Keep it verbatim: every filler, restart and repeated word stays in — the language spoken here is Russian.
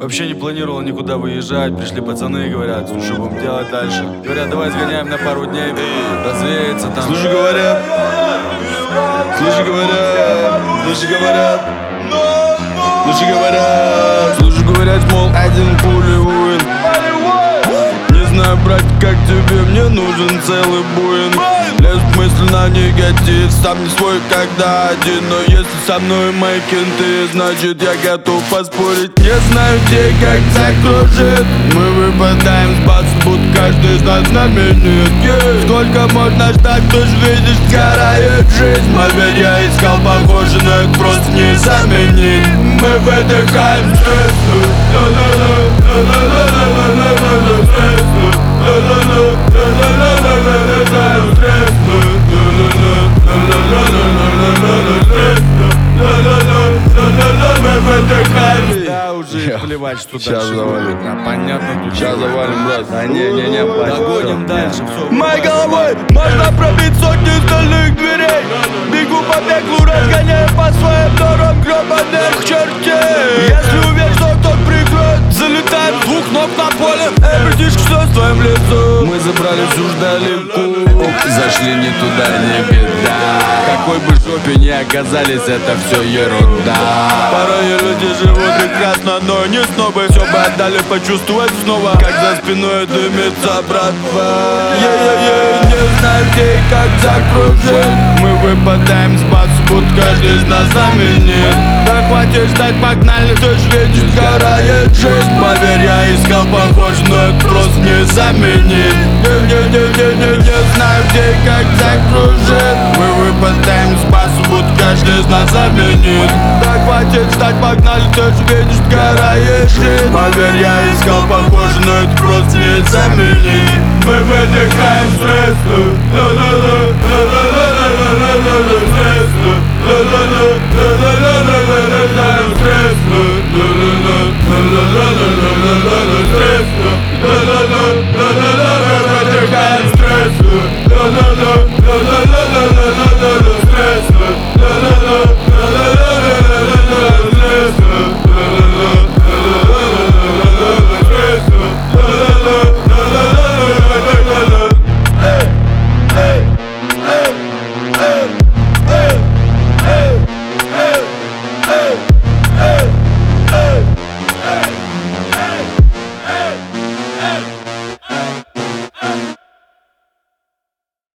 Вообще не планировал никуда выезжать. Пришли пацаны и говорят, слушай, что будем делать дальше? Говорят, давай сгоняем на пару дней, развеяться там. Слушай, говорят, слушай, говорят, слушай, говорят, слушай, говорят, слушай, говорят, мол, один пули воин. Не знаю, брать, как тебе, мне нужен целый буин. Лезут мысли на негатив, сам не свой, когда один. Но если со мной мои кенты, значит я готов поспорить. Не знаю, где и как закружит. Мы выпадаем с базы, будто каждый из нас знаменит. yeah. Сколько можно ждать, ты ж видишь, сгорает жизнь. Поверь, я искал похоже, но это просто не заменить. Мы выдыхаем стресс. Да, уже плевать, что Сейчас дальше завалим. будет. А, понятно, тут Сейчас завалим, брат. Да не-не-не, догоним дальше, все. Моей головой можно пробить сотни стальных дверей. Бегу по пеклу, разгоняю по своим дорогам гребаных чертей. Если уверен, что кто-то прикроет, залетает двух ног на поле. Эй, братишка, что с твоим лицом? Мы забрались уж далеко, зашли не туда, не беда. Какой бы жопе ни оказались, это все ерунда. Порой люди живут прекрасно, но не снобы. Все бы отдали почувствовать снова, как за спиной дымится братва. Е-е-е, не знаю где и как закружить. Мы выпадаем с базы, будто каждый из нас знаменит. Да хватит ждать, погнали, ты ж видишь, сгорает жизнь. Поверь, я искал похоже, но это просто не заменит. Не-не-не-не-не, не знаю где и как закружит. Мы выпадаем с базы, будто каждый из нас заменит. Да хватит ждать, погнали, ты ж видишь, сгорает жизнь. Поверь, я искал похоже, но это просто не заменит. Мы выдыхаем стресс.